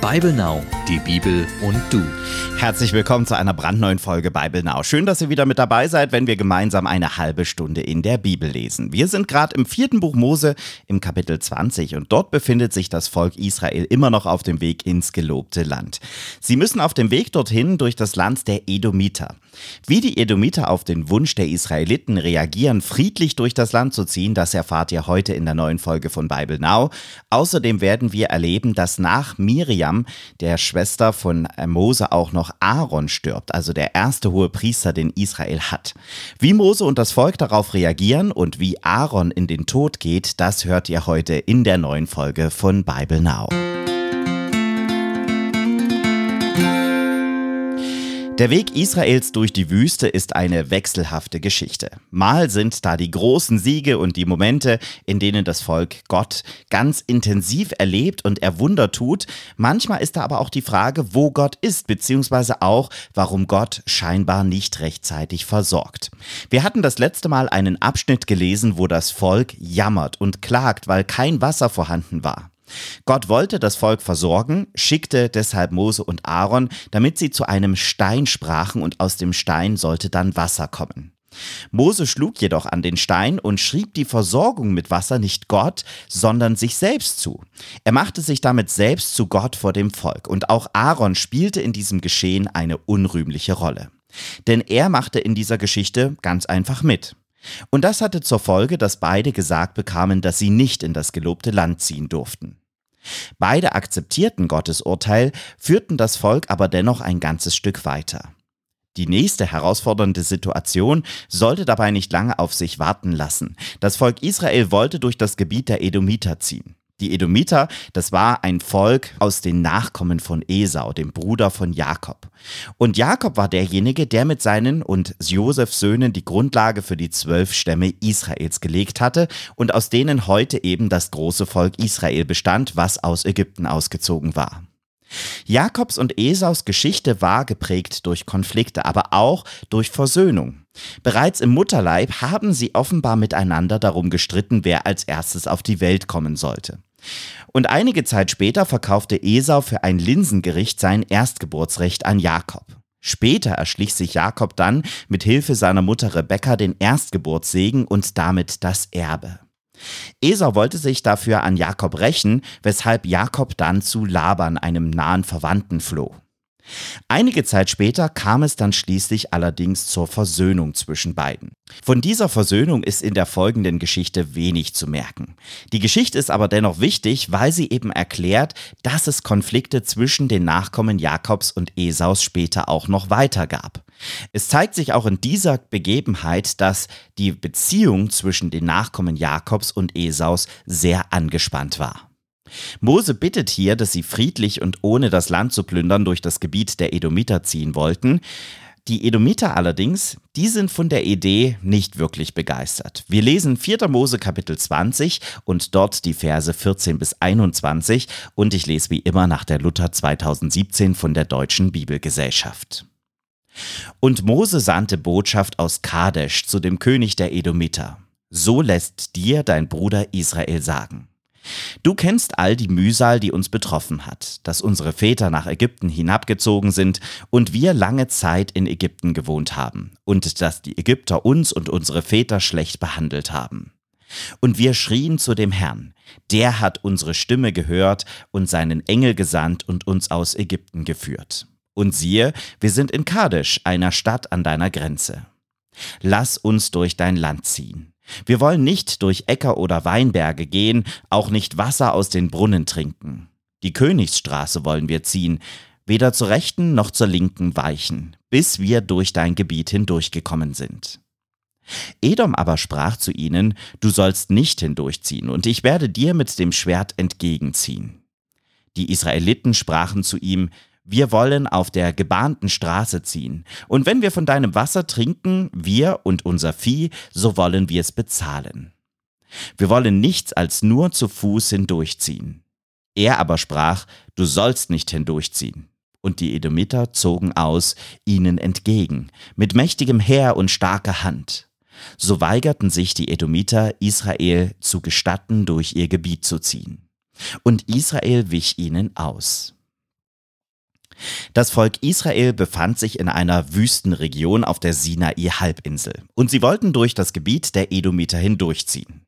Bible Now, die Bibel und du. Herzlich willkommen zu einer brandneuen Folge Bible Now. Schön, dass ihr wieder mit dabei seid, wenn wir gemeinsam eine halbe Stunde in der Bibel lesen. Wir sind gerade im 4. Buch Mose im Kapitel 20 und dort befindet sich das Volk Israel immer noch auf dem Weg ins gelobte Land. Sie müssen auf dem Weg dorthin durch das Land der Edomiter. Wie die Edomiter auf den Wunsch der Israeliten reagieren, friedlich durch das Land zu ziehen, das erfahrt ihr heute in der neuen Folge von Bible Now. Außerdem werden wir erleben, dass nach Miriam, der Schwester von Mose, auch noch Aaron stirbt, also der erste Hohepriester, den Israel hat. Wie Mose und das Volk darauf reagieren und wie Aaron in den Tod geht, das hört ihr heute in der neuen Folge von Bible Now. Der Weg Israels durch die Wüste ist eine wechselhafte Geschichte. Mal sind da die großen Siege und die Momente, in denen das Volk Gott ganz intensiv erlebt und er Wunder tut. Manchmal ist da aber auch die Frage, wo Gott ist, beziehungsweise auch, warum Gott scheinbar nicht rechtzeitig versorgt. Wir hatten das letzte Mal einen Abschnitt gelesen, wo das Volk jammert und klagt, weil kein Wasser vorhanden war. Gott wollte das Volk versorgen, schickte deshalb Mose und Aaron, damit sie zu einem Stein sprachen und aus dem Stein sollte dann Wasser kommen. Mose schlug jedoch an den Stein und schrieb die Versorgung mit Wasser nicht Gott, sondern sich selbst zu. Er machte sich damit selbst zu Gott vor dem Volk und auch Aaron spielte in diesem Geschehen eine unrühmliche Rolle. Denn er machte in dieser Geschichte ganz einfach mit. Und das hatte zur Folge, dass beide gesagt bekamen, dass sie nicht in das gelobte Land ziehen durften. Beide akzeptierten Gottes Urteil, führten das Volk aber dennoch ein ganzes Stück weiter. Die nächste herausfordernde Situation sollte dabei nicht lange auf sich warten lassen. Das Volk Israel wollte durch das Gebiet der Edomiter ziehen. Die Edomiter, das war ein Volk aus den Nachkommen von Esau, dem Bruder von Jakob. Und Jakob war derjenige, der mit seinen und Josefs Söhnen die Grundlage für die 12 Stämme Israels gelegt hatte und aus denen heute eben das große Volk Israel bestand, was aus Ägypten ausgezogen war. Jakobs und Esaus Geschichte war geprägt durch Konflikte, aber auch durch Versöhnung. Bereits im Mutterleib haben sie offenbar miteinander darum gestritten, wer als erstes auf die Welt kommen sollte. Und einige Zeit später verkaufte Esau für ein Linsengericht sein Erstgeburtsrecht an Jakob. Später erschlich sich Jakob dann mit Hilfe seiner Mutter Rebekka den Erstgeburtssegen und damit das Erbe. Esau wollte sich dafür an Jakob rächen, weshalb Jakob dann zu Laban, einem nahen Verwandten, floh. Einige Zeit später kam es dann schließlich allerdings zur Versöhnung zwischen beiden. Von dieser Versöhnung ist in der folgenden Geschichte wenig zu merken. Die Geschichte ist aber dennoch wichtig, weil sie eben erklärt, dass es Konflikte zwischen den Nachkommen Jakobs und Esaus später auch noch weiter gab. Es zeigt sich auch in dieser Begebenheit, dass die Beziehung zwischen den Nachkommen Jakobs und Esaus sehr angespannt war. Mose bittet hier, dass sie friedlich und ohne das Land zu plündern durch das Gebiet der Edomiter ziehen wollten. Die Edomiter allerdings, die sind von der Idee nicht wirklich begeistert. Wir lesen 4. Mose Kapitel 20 und dort die Verse 14 bis 21 und ich lese wie immer nach der Luther 2017 von der Deutschen Bibelgesellschaft. Und Mose sandte Botschaft aus Kadesh zu dem König der Edomiter. So lässt dir dein Bruder Israel sagen. Du kennst all die Mühsal, die uns betroffen hat, dass unsere Väter nach Ägypten hinabgezogen sind und wir lange Zeit in Ägypten gewohnt haben und dass die Ägypter uns und unsere Väter schlecht behandelt haben. Und wir schrien zu dem Herrn, der hat unsere Stimme gehört und seinen Engel gesandt und uns aus Ägypten geführt. Und siehe, wir sind in Kadesh, einer Stadt an deiner Grenze. Lass uns durch dein Land ziehen. Wir wollen nicht durch Äcker oder Weinberge gehen, auch nicht Wasser aus den Brunnen trinken. Die Königsstraße wollen wir ziehen, weder zur rechten noch zur linken weichen, bis wir durch dein Gebiet hindurchgekommen sind. Edom aber sprach zu ihnen, du sollst nicht hindurchziehen, und ich werde dir mit dem Schwert entgegenziehen. Die Israeliten sprachen zu ihm, wir wollen auf der gebahnten Straße ziehen, und wenn wir von deinem Wasser trinken, wir und unser Vieh, so wollen wir es bezahlen. Wir wollen nichts als nur zu Fuß hindurchziehen. Er aber sprach, du sollst nicht hindurchziehen. Und die Edomiter zogen aus, ihnen entgegen, mit mächtigem Heer und starker Hand. So weigerten sich die Edomiter, Israel zu gestatten, durch ihr Gebiet zu ziehen. Und Israel wich ihnen aus. Das Volk Israel befand sich in einer Wüstenregion auf der Sinai-Halbinsel und sie wollten durch das Gebiet der Edomiter hindurchziehen.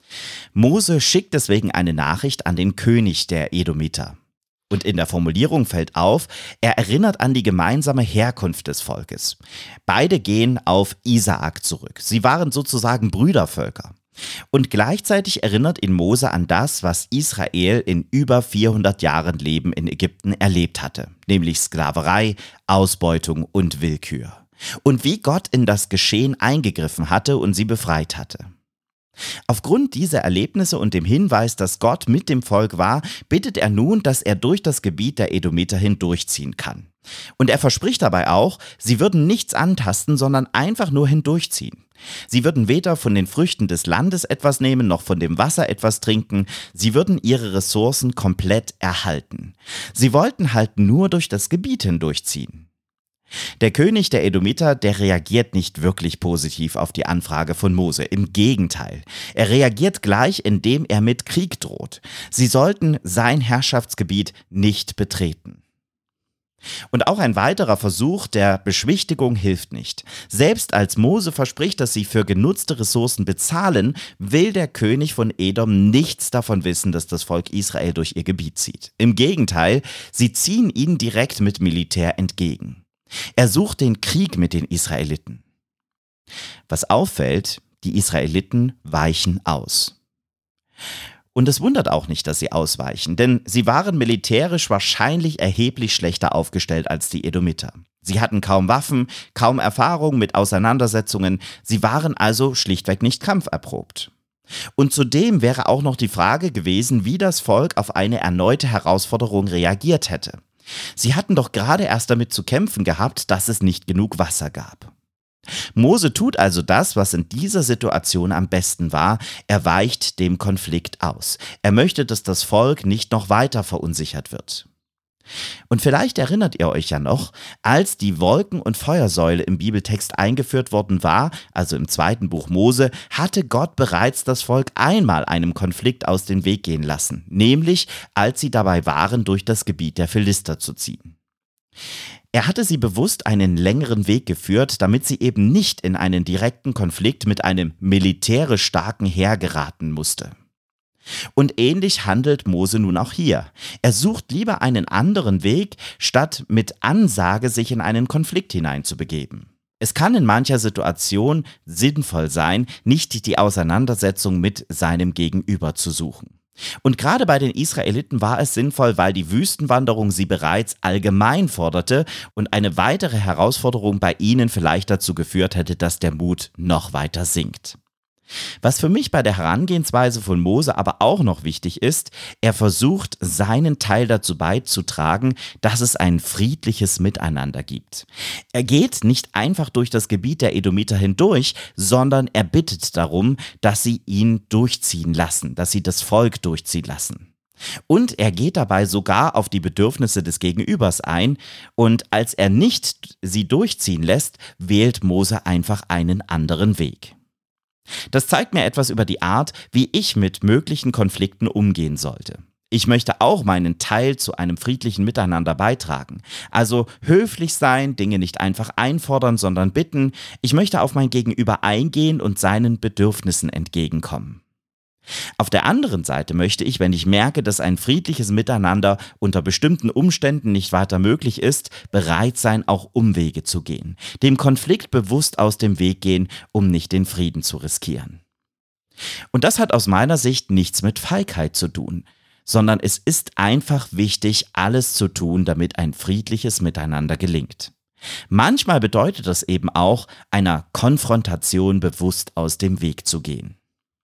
Mose schickt deswegen eine Nachricht an den König der Edomiter. Und in der Formulierung fällt auf, er erinnert an die gemeinsame Herkunft des Volkes. Beide gehen auf Isaak zurück. Sie waren sozusagen Brüdervölker. Und gleichzeitig erinnert ihn Mose an das, was Israel in über 400 Jahren Leben in Ägypten erlebt hatte, nämlich Sklaverei, Ausbeutung und Willkür. Und wie Gott in das Geschehen eingegriffen hatte und sie befreit hatte. Aufgrund dieser Erlebnisse und dem Hinweis, dass Gott mit dem Volk war, bittet er nun, dass er durch das Gebiet der Edomiter hindurchziehen kann. Und er verspricht dabei auch, sie würden nichts antasten, sondern einfach nur hindurchziehen. Sie würden weder von den Früchten des Landes etwas nehmen, noch von dem Wasser etwas trinken. Sie würden ihre Ressourcen komplett erhalten. Sie wollten halt nur durch das Gebiet hindurchziehen. Der König der Edomiter, der reagiert nicht wirklich positiv auf die Anfrage von Mose. Im Gegenteil. Er reagiert gleich, indem er mit Krieg droht. Sie sollten sein Herrschaftsgebiet nicht betreten. Und auch ein weiterer Versuch der Beschwichtigung hilft nicht. Selbst als Mose verspricht, dass sie für genutzte Ressourcen bezahlen, will der König von Edom nichts davon wissen, dass das Volk Israel durch ihr Gebiet zieht. Im Gegenteil, sie ziehen ihnen direkt mit Militär entgegen. Er sucht den Krieg mit den Israeliten. Was auffällt, die Israeliten weichen aus. Und es wundert auch nicht, dass sie ausweichen, denn sie waren militärisch wahrscheinlich erheblich schlechter aufgestellt als die Edomiter. Sie hatten kaum Waffen, kaum Erfahrung mit Auseinandersetzungen, sie waren also schlichtweg nicht kampferprobt. Und zudem wäre auch noch die Frage gewesen, wie das Volk auf eine erneute Herausforderung reagiert hätte. Sie hatten doch gerade erst damit zu kämpfen gehabt, dass es nicht genug Wasser gab. Mose tut also das, was in dieser Situation am besten war, er weicht dem Konflikt aus. Er möchte, dass das Volk nicht noch weiter verunsichert wird. Und vielleicht erinnert ihr euch ja noch, als die Wolken- und Feuersäule im Bibeltext eingeführt worden war, also im 2. Buch Mose, hatte Gott bereits das Volk einmal einem Konflikt aus dem Weg gehen lassen, nämlich als sie dabei waren, durch das Gebiet der Philister zu ziehen. Er hatte sie bewusst einen längeren Weg geführt, damit sie eben nicht in einen direkten Konflikt mit einem militärisch starken Heer geraten musste. Und ähnlich handelt Mose nun auch hier. Er sucht lieber einen anderen Weg, statt mit Ansage sich in einen Konflikt hineinzubegeben. Es kann in mancher Situation sinnvoll sein, nicht die Auseinandersetzung mit seinem Gegenüber zu suchen. Und gerade bei den Israeliten war es sinnvoll, weil die Wüstenwanderung sie bereits allgemein forderte und eine weitere Herausforderung bei ihnen vielleicht dazu geführt hätte, dass der Mut noch weiter sinkt. Was für mich bei der Herangehensweise von Mose aber auch noch wichtig ist, er versucht, seinen Teil dazu beizutragen, dass es ein friedliches Miteinander gibt. Er geht nicht einfach durch das Gebiet der Edomiter hindurch, sondern er bittet darum, dass sie ihn durchziehen lassen, dass sie das Volk durchziehen lassen. Und er geht dabei sogar auf die Bedürfnisse des Gegenübers ein und als er nicht sie durchziehen lässt, wählt Mose einfach einen anderen Weg. Das zeigt mir etwas über die Art, wie ich mit möglichen Konflikten umgehen sollte. Ich möchte auch meinen Teil zu einem friedlichen Miteinander beitragen. Also höflich sein, Dinge nicht einfach einfordern, sondern bitten. Ich möchte auf mein Gegenüber eingehen und seinen Bedürfnissen entgegenkommen. Auf der anderen Seite möchte ich, wenn ich merke, dass ein friedliches Miteinander unter bestimmten Umständen nicht weiter möglich ist, bereit sein, auch Umwege zu gehen, dem Konflikt bewusst aus dem Weg gehen, um nicht den Frieden zu riskieren. Und das hat aus meiner Sicht nichts mit Feigheit zu tun, sondern es ist einfach wichtig, alles zu tun, damit ein friedliches Miteinander gelingt. Manchmal bedeutet das eben auch, einer Konfrontation bewusst aus dem Weg zu gehen.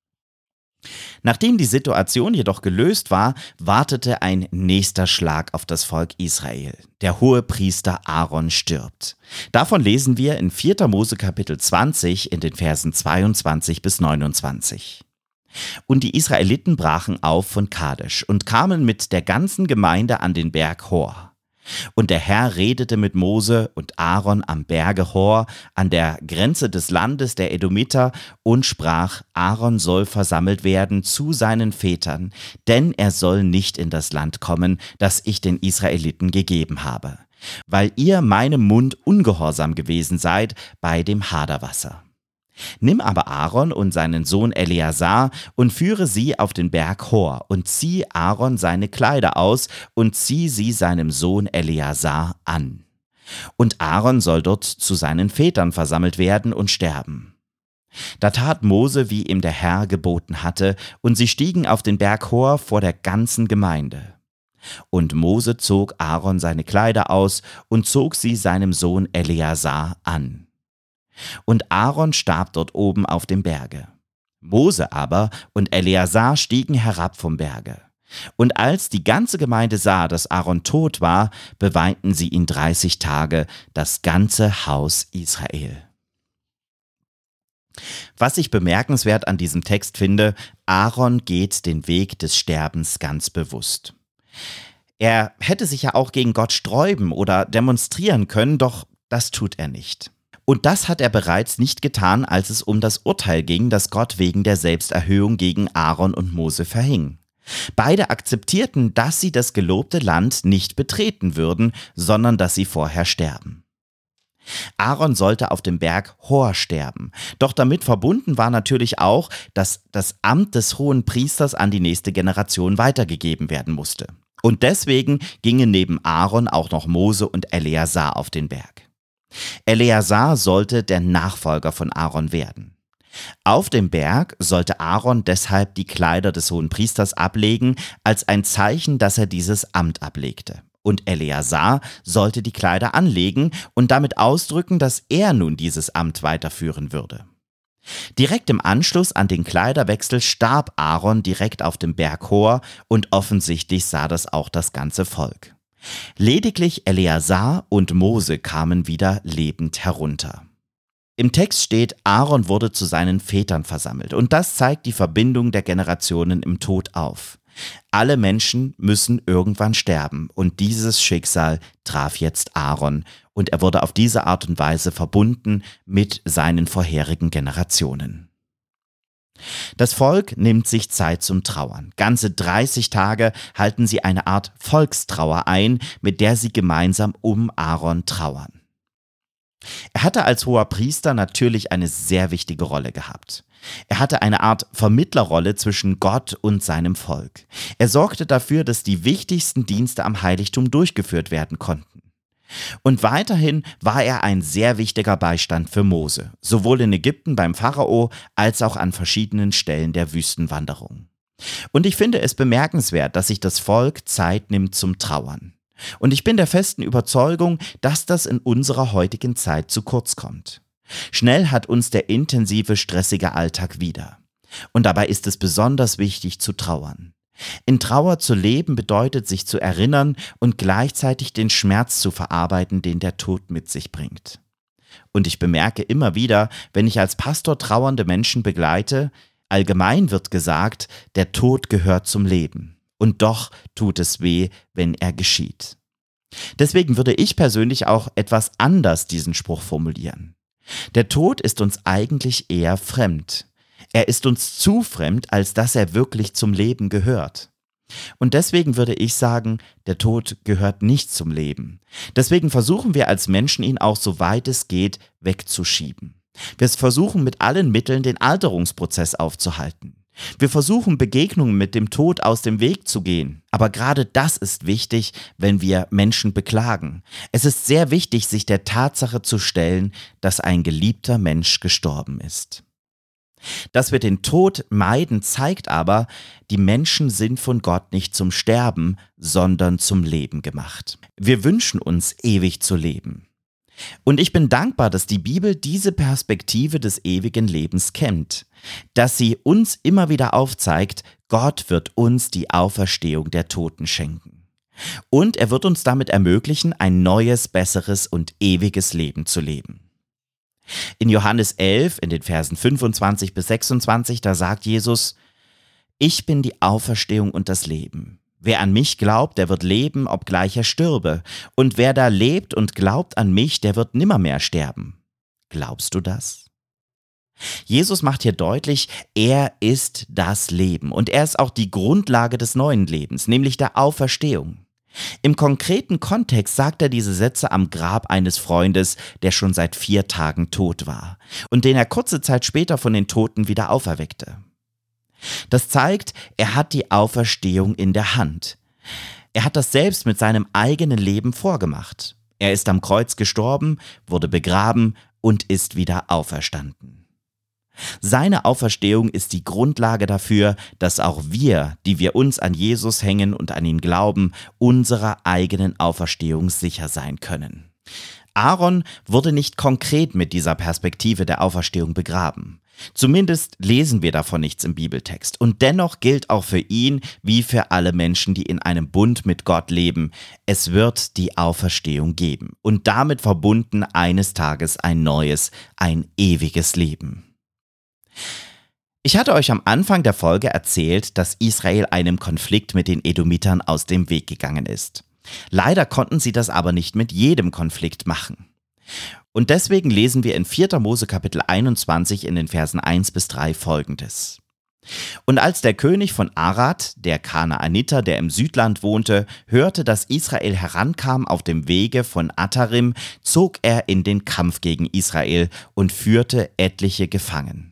Nachdem die Situation jedoch gelöst war, wartete ein nächster Schlag auf das Volk Israel. Der Hohepriester Aaron stirbt. Davon lesen wir in 4. Mose Kapitel 20 in den Versen 22 bis 29. Und die Israeliten brachen auf von Kadesh und kamen mit der ganzen Gemeinde an den Berg Hor. Und der Herr redete mit Mose und Aaron am Berge Hor an der Grenze des Landes der Edomiter und sprach, Aaron soll versammelt werden zu seinen Vätern, denn er soll nicht in das Land kommen, das ich den Israeliten gegeben habe. weil ihr meinem Mund ungehorsam gewesen seid bei dem Haderwasser. Nimm aber Aaron und seinen Sohn Eleazar und führe sie auf den Berg Hor und zieh Aaron seine Kleider aus und zieh sie seinem Sohn Eleazar an. Und Aaron soll dort zu seinen Vätern versammelt werden und sterben. Da tat Mose, wie ihm der Herr geboten hatte, und sie stiegen auf den Berg Hor vor der ganzen Gemeinde. Und Mose zog Aaron seine Kleider aus und zog sie seinem Sohn Eleazar an. Und Aaron starb dort oben auf dem Berge. Mose aber und Eleazar stiegen herab vom Berge. Und als die ganze Gemeinde sah, dass Aaron tot war, beweinten sie ihn 30 Tage, das ganze Haus Israel. Was ich bemerkenswert an diesem Text finde, Aaron geht den Weg des Sterbens ganz bewusst. Er hätte sich ja auch gegen Gott sträuben oder demonstrieren können, doch das tut er nicht. Und das hat er bereits nicht getan, als es um das Urteil ging, das Gott wegen der Selbsterhöhung gegen Aaron und Mose verhing. Beide akzeptierten, dass sie das gelobte Land nicht betreten würden, sondern dass sie vorher sterben. Aaron sollte auf dem Berg Hor sterben, doch damit verbunden war natürlich auch, dass das Amt des hohen Priesters an die nächste Generation weitergegeben werden musste. Und deswegen gingen neben Aaron auch noch Mose und Eleazar auf den Berg. Eleazar sollte der Nachfolger von Aaron werden. Auf dem Berg sollte Aaron deshalb die Kleider des hohen Priesters ablegen, als ein Zeichen, dass er dieses Amt ablegte. Und Eleazar sollte die Kleider anlegen und damit ausdrücken, dass er nun dieses Amt weiterführen würde. Direkt im Anschluss an den Kleiderwechsel starb Aaron direkt auf dem Berg Hor und offensichtlich sah das auch das ganze Volk. Lediglich Eleazar und Mose kamen wieder lebend herunter. Im Text steht, Aaron wurde zu seinen Vätern versammelt und das zeigt die Verbindung der Generationen im Tod auf. Alle Menschen müssen irgendwann sterben und dieses Schicksal traf jetzt Aaron und er wurde auf diese Art und Weise verbunden mit seinen vorherigen Generationen. Das Volk nimmt sich Zeit zum Trauern. Ganze 30 Tage halten sie eine Art Volkstrauer ein, mit der sie gemeinsam um Aaron trauern. Er hatte als hoher Priester natürlich eine sehr wichtige Rolle gehabt. Er hatte eine Art Vermittlerrolle zwischen Gott und seinem Volk. Er sorgte dafür, dass die wichtigsten Dienste am Heiligtum durchgeführt werden konnten. Und weiterhin war er ein sehr wichtiger Beistand für Mose, sowohl in Ägypten beim Pharao als auch an verschiedenen Stellen der Wüstenwanderung. Und ich finde es bemerkenswert, dass sich das Volk Zeit nimmt zum Trauern. Und ich bin der festen Überzeugung, dass das in unserer heutigen Zeit zu kurz kommt. Schnell hat uns der intensive, stressige Alltag wieder. Und dabei ist es besonders wichtig zu trauern. In Trauer zu leben bedeutet, sich zu erinnern und gleichzeitig den Schmerz zu verarbeiten, den der Tod mit sich bringt. Und ich bemerke immer wieder, wenn ich als Pastor trauernde Menschen begleite, allgemein wird gesagt, der Tod gehört zum Leben. Und doch tut es weh, wenn er geschieht. Deswegen würde ich persönlich auch etwas anders diesen Spruch formulieren. Der Tod ist uns eigentlich eher fremd. Er ist uns zu fremd, als dass er wirklich zum Leben gehört. Und deswegen würde ich sagen, der Tod gehört nicht zum Leben. Deswegen versuchen wir als Menschen, ihn auch so weit es geht wegzuschieben. Wir versuchen mit allen Mitteln, den Alterungsprozess aufzuhalten. Wir versuchen, Begegnungen mit dem Tod aus dem Weg zu gehen. Aber gerade das ist wichtig, wenn wir Menschen beklagen. Es ist sehr wichtig, sich der Tatsache zu stellen, dass ein geliebter Mensch gestorben ist. Dass wir den Tod meiden, zeigt aber, die Menschen sind von Gott nicht zum Sterben, sondern zum Leben gemacht. Wir wünschen uns, ewig zu leben. Und ich bin dankbar, dass die Bibel diese Perspektive des ewigen Lebens kennt, dass sie uns immer wieder aufzeigt, Gott wird uns die Auferstehung der Toten schenken. Und er wird uns damit ermöglichen, ein neues, besseres und ewiges Leben zu leben. In Johannes 11, in den Versen 25 bis 26, da sagt Jesus, Ich bin die Auferstehung und das Leben. Wer an mich glaubt, der wird leben, obgleich er stürbe. Und wer da lebt und glaubt an mich, der wird nimmermehr sterben. Glaubst du das? Jesus macht hier deutlich, er ist das Leben und er ist auch die Grundlage des neuen Lebens, nämlich der Auferstehung. Im konkreten Kontext sagt er diese Sätze am Grab eines Freundes, der schon seit 4 Tagen tot war und den er kurze Zeit später von den Toten wieder auferweckte. Das zeigt, er hat die Auferstehung in der Hand. Er hat das selbst mit seinem eigenen Leben vorgemacht. Er ist am Kreuz gestorben, wurde begraben und ist wieder auferstanden. Seine Auferstehung ist die Grundlage dafür, dass auch wir, die wir uns an Jesus hängen und an ihn glauben, unserer eigenen Auferstehung sicher sein können. Aaron wurde nicht konkret mit dieser Perspektive der Auferstehung begraben. Zumindest lesen wir davon nichts im Bibeltext. Und dennoch gilt auch für ihn, wie für alle Menschen, die in einem Bund mit Gott leben, es wird die Auferstehung geben und damit verbunden eines Tages ein neues, ein ewiges Leben. Ich hatte euch am Anfang der Folge erzählt, dass Israel einem Konflikt mit den Edomitern aus dem Weg gegangen ist. Leider konnten sie das aber nicht mit jedem Konflikt machen. Und deswegen lesen wir in 4. Mose Kapitel 21 in den Versen 1-3 folgendes. Und als der König von Arad, der Kanaaniter, der im Südland wohnte, hörte, dass Israel herankam auf dem Wege von Atarim, zog er in den Kampf gegen Israel und führte etliche gefangen.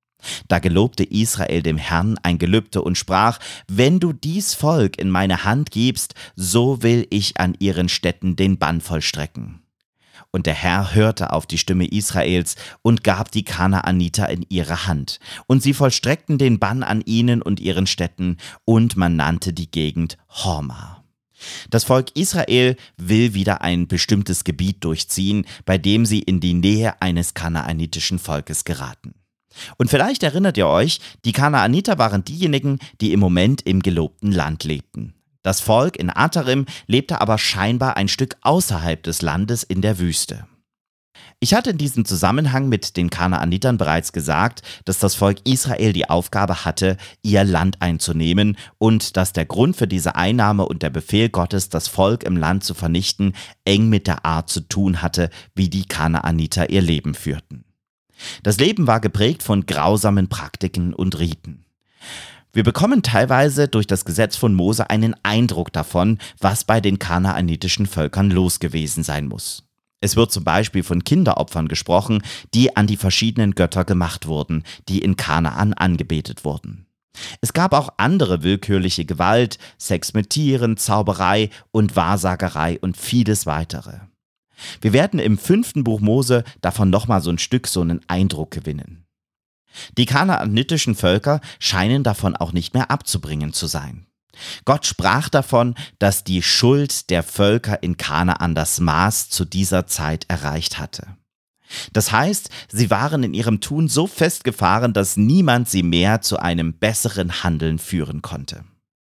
Da gelobte Israel dem Herrn ein Gelübde und sprach: Wenn du dies Volk in meine Hand gibst, so will ich an ihren Städten den Bann vollstrecken. Und der Herr hörte auf die Stimme Israels und gab die Kanaaniter in ihre Hand. Und sie vollstreckten den Bann an ihnen und ihren Städten, und man nannte die Gegend Horma. Das Volk Israel will wieder ein bestimmtes Gebiet durchziehen, bei dem sie in die Nähe eines kanaanitischen Volkes geraten. Und vielleicht erinnert ihr euch, die Kanaaniter waren diejenigen, die im Moment im gelobten Land lebten. Das Volk in Atarim lebte aber scheinbar ein Stück außerhalb des Landes in der Wüste. Ich hatte in diesem Zusammenhang mit den Kanaanitern bereits gesagt, dass das Volk Israel die Aufgabe hatte, ihr Land einzunehmen und dass der Grund für diese Einnahme und der Befehl Gottes, das Volk im Land zu vernichten, eng mit der Art zu tun hatte, wie die Kanaaniter ihr Leben führten. Das Leben war geprägt von grausamen Praktiken und Riten. Wir bekommen teilweise durch das Gesetz von Mose einen Eindruck davon, was bei den kanaanitischen Völkern los gewesen sein muss. Es wird zum Beispiel von Kinderopfern gesprochen, die an die verschiedenen Götter gemacht wurden, die in Kanaan angebetet wurden. Es gab auch andere willkürliche Gewalt, Sex mit Tieren, Zauberei und Wahrsagerei und vieles weitere. Wir werden im 5. Buch Mose davon nochmal so einen Eindruck gewinnen. Die kanaanitischen Völker scheinen davon auch nicht mehr abzubringen zu sein. Gott sprach davon, dass die Schuld der Völker in Kanaan das Maß zu dieser Zeit erreicht hatte. Das heißt, sie waren in ihrem Tun so festgefahren, dass niemand sie mehr zu einem besseren Handeln führen konnte.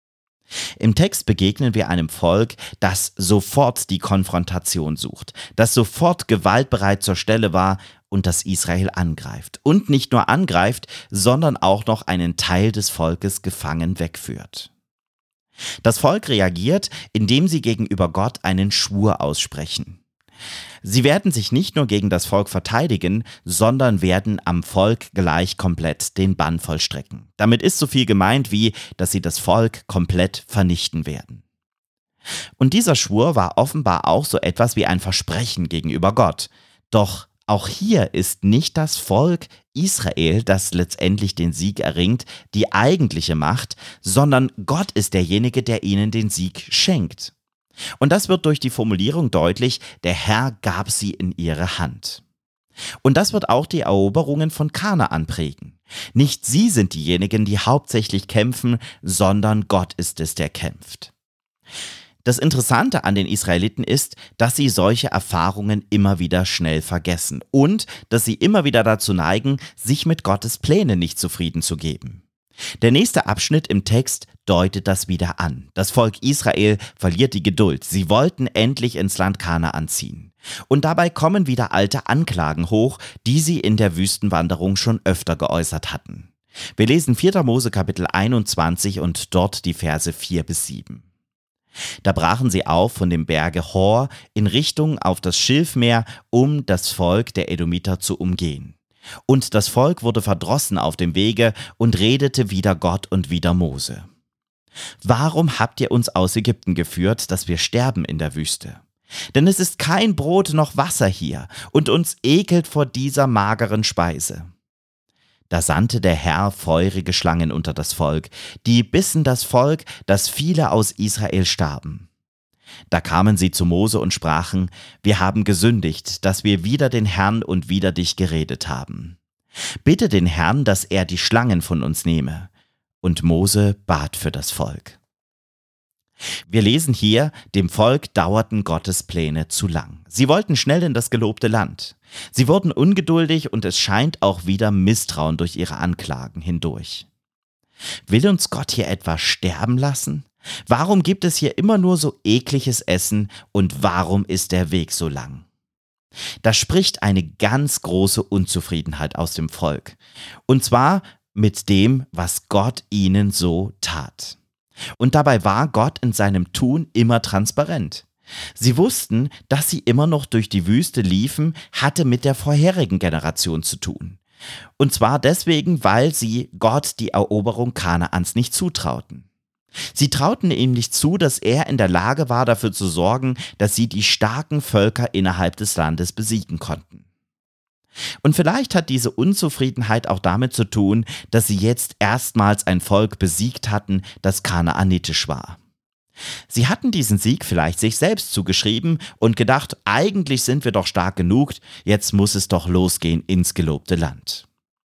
Im Text begegnen wir einem Volk, das sofort die Konfrontation sucht, das sofort gewaltbereit zur Stelle war und das Israel angreift. Und nicht nur angreift, sondern auch noch einen Teil des Volkes gefangen wegführt. Das Volk reagiert, indem sie gegenüber Gott einen Schwur aussprechen. Sie werden sich nicht nur gegen das Volk verteidigen, sondern werden am Volk gleich komplett den Bann vollstrecken. Damit ist so viel gemeint wie, dass sie das Volk komplett vernichten werden. Und dieser Schwur war offenbar auch so etwas wie ein Versprechen gegenüber Gott. Doch auch hier ist nicht das Volk Israel, das letztendlich den Sieg erringt, die eigentliche Macht, sondern Gott ist derjenige, der ihnen den Sieg schenkt. Und das wird durch die Formulierung deutlich: Der Herr gab sie in ihre Hand. Und das wird auch die Eroberungen von Kanaan prägen. Nicht sie sind diejenigen, die hauptsächlich kämpfen, sondern Gott ist es, der kämpft. Das Interessante an den Israeliten ist, dass sie solche Erfahrungen immer wieder schnell vergessen und dass sie immer wieder dazu neigen, sich mit Gottes Plänen nicht zufrieden zu geben. Der nächste Abschnitt im Text deutet das wieder an. Das Volk Israel verliert die Geduld. Sie wollten endlich ins Land Kanaan ziehen. Und dabei kommen wieder alte Anklagen hoch, die sie in der Wüstenwanderung schon öfter geäußert hatten. Wir lesen 4. Mose Kapitel 21 und dort die Verse 4-7. Da brachen sie auf von dem Berge Hor in Richtung auf das Schilfmeer, um das Volk der Edomiter zu umgehen. Und das Volk wurde verdrossen auf dem Wege und redete wider Gott und wider Mose. Warum habt ihr uns aus Ägypten geführt, dass wir sterben in der Wüste? Denn es ist kein Brot noch Wasser hier, und uns ekelt vor dieser mageren Speise. Da sandte der Herr feurige Schlangen unter das Volk, die bissen das Volk, dass viele aus Israel starben. Da kamen sie zu Mose und sprachen: Wir haben gesündigt, dass wir wider den Herrn und wider dich geredet haben. Bitte den Herrn, dass er die Schlangen von uns nehme. Und Mose bat für das Volk. Wir lesen hier, dem Volk dauerten Gottes Pläne zu lang. Sie wollten schnell in das gelobte Land. Sie wurden ungeduldig und es scheint auch wieder Misstrauen durch ihre Anklagen hindurch. Will uns Gott hier etwa sterben lassen? Warum gibt es hier immer nur so ekliges Essen und warum ist der Weg so lang? Da spricht eine ganz große Unzufriedenheit aus dem Volk. Und zwar mit dem, was Gott ihnen so tat. Und dabei war Gott in seinem Tun immer transparent. Sie wussten, dass sie immer noch durch die Wüste liefen, hatte mit der vorherigen Generation zu tun. Und zwar deswegen, weil sie Gott die Eroberung Kanaans nicht zutrauten. Sie trauten ihm nicht zu, dass er in der Lage war, dafür zu sorgen, dass sie die starken Völker innerhalb des Landes besiegen konnten. Und vielleicht hat diese Unzufriedenheit auch damit zu tun, dass sie jetzt erstmals ein Volk besiegt hatten, das kanaanitisch war. Sie hatten diesen Sieg vielleicht sich selbst zugeschrieben und gedacht, eigentlich sind wir doch stark genug, jetzt muss es doch losgehen ins gelobte Land.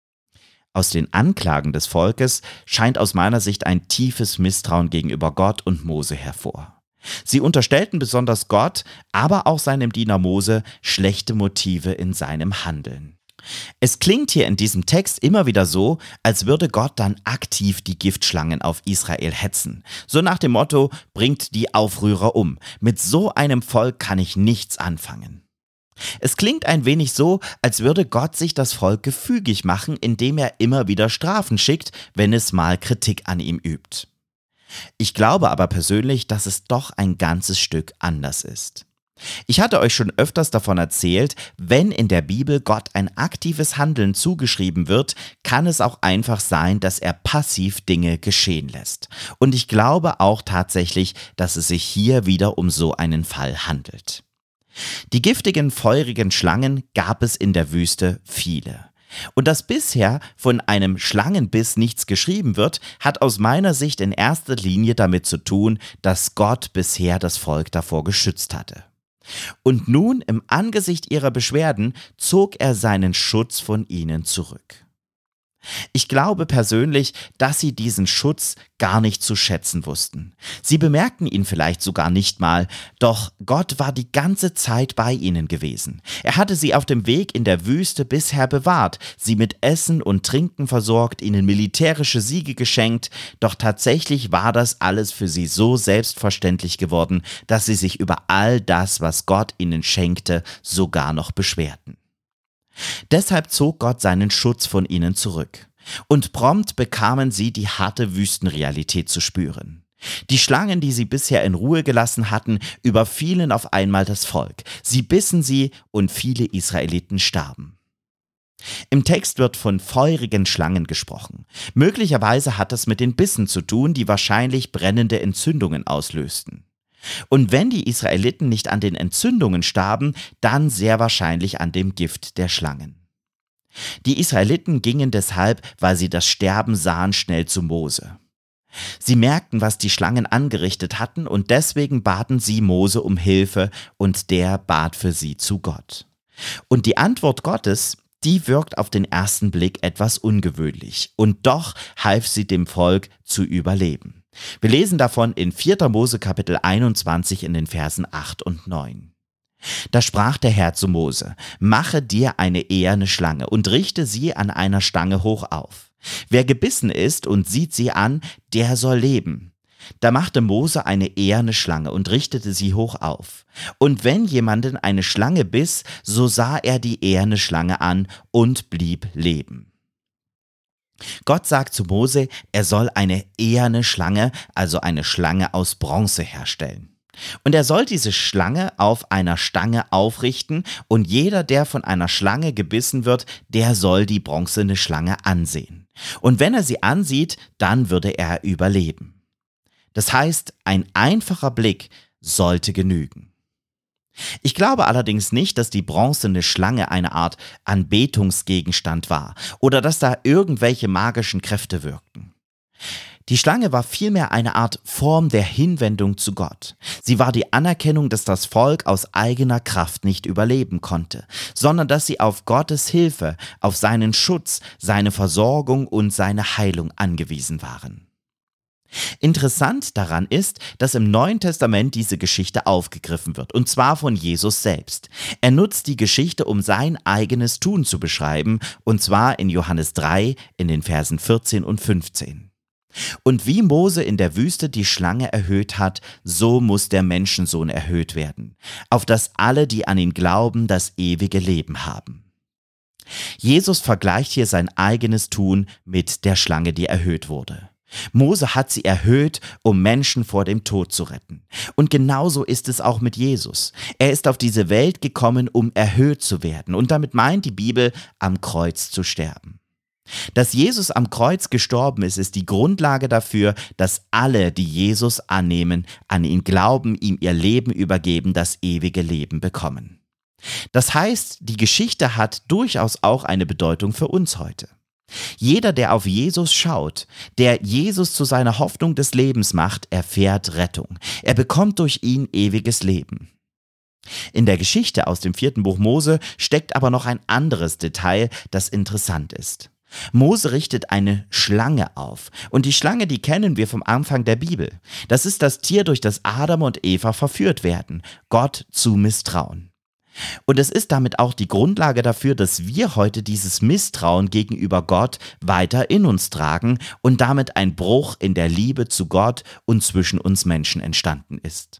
Aus den Anklagen des Volkes scheint aus meiner Sicht ein tiefes Misstrauen gegenüber Gott und Mose hervor. Sie unterstellten besonders Gott, aber auch seinem Diener Mose schlechte Motive in seinem Handeln. Es klingt hier in diesem Text immer wieder so, als würde Gott dann aktiv die Giftschlangen auf Israel hetzen. So nach dem Motto, bringt die Aufrührer um. Mit so einem Volk kann ich nichts anfangen. Es klingt ein wenig so, als würde Gott sich das Volk gefügig machen, indem er immer wieder Strafen schickt, wenn es mal Kritik an ihm übt. Ich glaube aber persönlich, dass es doch ein ganzes Stück anders ist. Ich hatte euch schon öfters davon erzählt, wenn in der Bibel Gott ein aktives Handeln zugeschrieben wird, kann es auch einfach sein, dass er passiv Dinge geschehen lässt. Und ich glaube auch tatsächlich, dass es sich hier wieder um so einen Fall handelt. Die giftigen, feurigen Schlangen gab es in der Wüste viele. Und dass bisher von einem Schlangenbiss nichts geschrieben wird, hat aus meiner Sicht in erster Linie damit zu tun, dass Gott bisher das Volk davor geschützt hatte. Und nun, im Angesicht ihrer Beschwerden, zog er seinen Schutz von ihnen zurück. Ich glaube persönlich, dass sie diesen Schutz gar nicht zu schätzen wussten. Sie bemerkten ihn vielleicht sogar nicht mal, doch Gott war die ganze Zeit bei ihnen gewesen. Er hatte sie auf dem Weg in der Wüste bisher bewahrt, sie mit Essen und Trinken versorgt, ihnen militärische Siege geschenkt, doch tatsächlich war das alles für sie so selbstverständlich geworden, dass sie sich über all das, was Gott ihnen schenkte, sogar noch beschwerten. Deshalb zog Gott seinen Schutz von ihnen zurück. Und prompt bekamen sie die harte Wüstenrealität zu spüren. Die Schlangen, die sie bisher in Ruhe gelassen hatten, überfielen auf einmal das Volk. Sie bissen sie und viele Israeliten starben. Im Text wird von feurigen Schlangen gesprochen. Möglicherweise hat das mit den Bissen zu tun, die wahrscheinlich brennende Entzündungen auslösten. Und wenn die Israeliten nicht an den Entzündungen starben, dann sehr wahrscheinlich an dem Gift der Schlangen. Die Israeliten gingen deshalb, weil sie das Sterben sahen, schnell zu Mose. Sie merkten, was die Schlangen angerichtet hatten, und deswegen baten sie Mose um Hilfe, und der bat für sie zu Gott. Und die Antwort Gottes, die wirkt auf den ersten Blick etwas ungewöhnlich, und doch half sie dem Volk zu überleben. Wir lesen davon in 4. Mose Kapitel 21 in den Versen 8 und 9. Da sprach der Herr zu Mose: Mache dir eine eherne Schlange und richte sie an einer Stange hoch auf. Wer gebissen ist und sieht sie an, der soll leben. Da machte Mose eine eherne Schlange und richtete sie hoch auf. Und wenn jemanden eine Schlange biss, so sah er die eherne Schlange an und blieb leben. Gott sagt zu Mose, er soll eine eherne Schlange, also eine Schlange aus Bronze herstellen. Und er soll diese Schlange auf einer Stange aufrichten, und jeder, der von einer Schlange gebissen wird, der soll die bronzene Schlange ansehen. Und wenn er sie ansieht, dann würde er überleben. Das heißt, ein einfacher Blick sollte genügen. Ich glaube allerdings nicht, dass die bronzene Schlange eine Art Anbetungsgegenstand war oder dass da irgendwelche magischen Kräfte wirkten. Die Schlange war vielmehr eine Art Form der Hinwendung zu Gott. Sie war die Anerkennung, dass das Volk aus eigener Kraft nicht überleben konnte, sondern dass sie auf Gottes Hilfe, auf seinen Schutz, seine Versorgung und seine Heilung angewiesen waren. Interessant daran ist, dass im Neuen Testament diese Geschichte aufgegriffen wird, und zwar von Jesus selbst. Er nutzt die Geschichte, um sein eigenes Tun zu beschreiben, und zwar in Johannes 3 in den Versen 14 und 15. Und wie Mose in der Wüste die Schlange erhöht hat, so muss der Menschensohn erhöht werden, auf dass alle, die an ihn glauben, das ewige Leben haben. Jesus vergleicht hier sein eigenes Tun mit der Schlange, die erhöht wurde. Mose hat sie erhöht, um Menschen vor dem Tod zu retten. Und genauso ist es auch mit Jesus. Er ist auf diese Welt gekommen, um erhöht zu werden. Und damit meint die Bibel, am Kreuz zu sterben. Dass Jesus am Kreuz gestorben ist, ist die Grundlage dafür, dass alle, die Jesus annehmen, an ihn glauben, ihm ihr Leben übergeben, das ewige Leben bekommen. Das heißt, die Geschichte hat durchaus auch eine Bedeutung für uns heute. Jeder, der auf Jesus schaut, der Jesus zu seiner Hoffnung des Lebens macht, erfährt Rettung. Er bekommt durch ihn ewiges Leben. In der Geschichte aus dem 4. Buch Mose steckt aber noch ein anderes Detail, das interessant ist. Mose richtet eine Schlange auf. Und die Schlange, die kennen wir vom Anfang der Bibel. Das ist das Tier, durch das Adam und Eva verführt werden, Gott zu misstrauen. Und es ist damit auch die Grundlage dafür, dass wir heute dieses Misstrauen gegenüber Gott weiter in uns tragen und damit ein Bruch in der Liebe zu Gott und zwischen uns Menschen entstanden ist.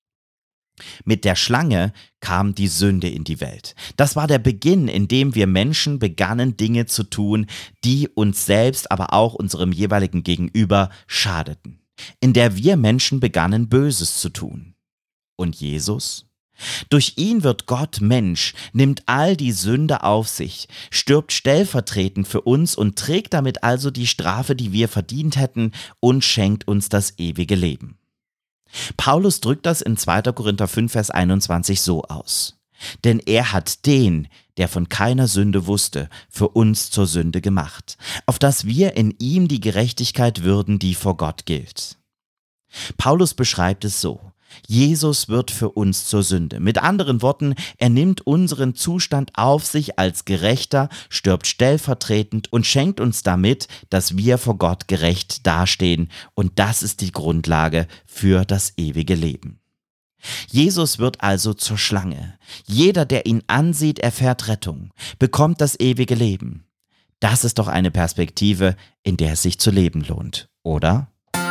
Mit der Schlange kam die Sünde in die Welt. Das war der Beginn, in dem wir Menschen begannen, Dinge zu tun, die uns selbst, aber auch unserem jeweiligen Gegenüber schadeten. In der wir Menschen begannen, Böses zu tun. Und Jesus? Durch ihn wird Gott Mensch, nimmt all die Sünde auf sich, stirbt stellvertretend für uns und trägt damit also die Strafe, die wir verdient hätten, und schenkt uns das ewige Leben. Paulus drückt das in 2. Korinther 5, Vers 21 so aus. Denn er hat den, der von keiner Sünde wusste, für uns zur Sünde gemacht, auf dass wir in ihm die Gerechtigkeit würden, die vor Gott gilt. Paulus beschreibt es so: Jesus wird für uns zur Sünde. Mit anderen Worten, er nimmt unseren Zustand auf sich als Gerechter, stirbt stellvertretend und schenkt uns damit, dass wir vor Gott gerecht dastehen. Und das ist die Grundlage für das ewige Leben. Jesus wird also zur Schlange. Jeder, der ihn ansieht, erfährt Rettung, bekommt das ewige Leben. Das ist doch eine Perspektive, in der es sich zu leben lohnt, oder?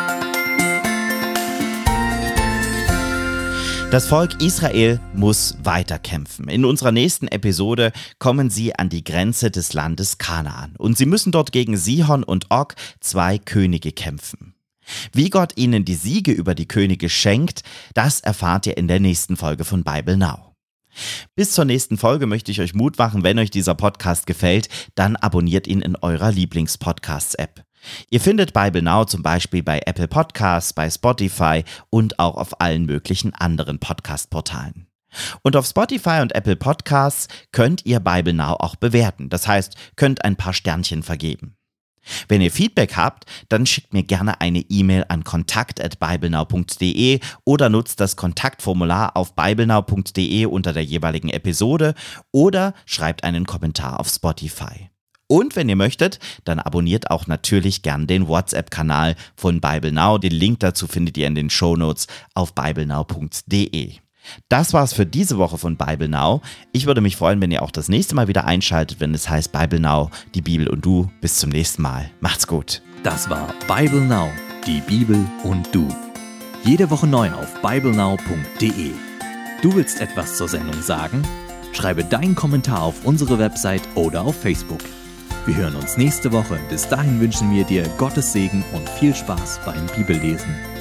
Das Volk Israel muss weiterkämpfen. In unserer nächsten Episode kommen sie an die Grenze des Landes Kanaan und sie müssen dort gegen Sihon und Og, 2 Könige, kämpfen. Wie Gott ihnen die Siege über die Könige schenkt, das erfahrt ihr in der nächsten Folge von Bible Now. Bis zur nächsten Folge möchte ich euch Mut machen, wenn euch dieser Podcast gefällt, dann abonniert ihn in eurer Lieblings-Podcasts-App. Ihr findet Bible Now zum Beispiel bei Apple Podcasts, bei Spotify und auch auf allen möglichen anderen Podcast-Portalen. Und auf Spotify und Apple Podcasts könnt ihr Bible Now auch bewerten, das heißt, könnt ein paar Sternchen vergeben. Wenn ihr Feedback habt, dann schickt mir gerne eine E-Mail an kontakt@biblenow.de oder nutzt das Kontaktformular auf biblenow.de unter der jeweiligen Episode oder schreibt einen Kommentar auf Spotify. Und wenn ihr möchtet, dann abonniert auch natürlich gern den WhatsApp-Kanal von Bible Now. Den Link dazu findet ihr in den Shownotes auf biblenow.de. Das war's für diese Woche von Bible Now. Ich würde mich freuen, wenn ihr auch das nächste Mal wieder einschaltet, wenn es heißt Bible Now, die Bibel und du. Bis zum nächsten Mal. Macht's gut. Das war Bible Now, die Bibel und du. Jede Woche neu auf biblenow.de. Du willst etwas zur Sendung sagen? Schreibe deinen Kommentar auf unsere Website oder auf Facebook. Wir hören uns nächste Woche. Bis dahin wünschen wir dir Gottes Segen und viel Spaß beim Bibellesen.